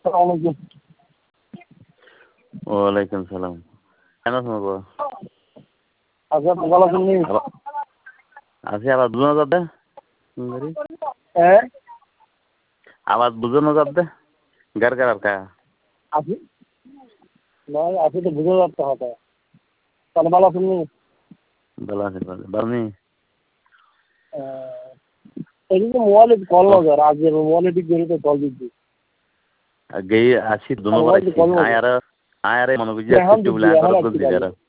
আসসালামু ওয়ালাইকুম সালাম। কেন শোনাবো? আচ্ছা ভালো আছেন নি? আছি আবার বুঝানো যাবে? হ্যাঁ আবার বুঝানো যাবে? গার গার কা আছি নয় আছি তো বুঝে যাচ্ছে হয়তো। তাহলে ভালো আছেন নি? ভালো আছে ভালো বানি এদিকে মোবাইলে কল নজর আজকে মোবাইলে ঠিক করে কল দিচ্ছি গেই আছি দুনো মোবাইল করাইছি কল নজর আয়ারে মনে বুঝি এখন একটু বলে দিচ্ছি এখন আয়ারে আসছি বুঝি বাড়ি যারা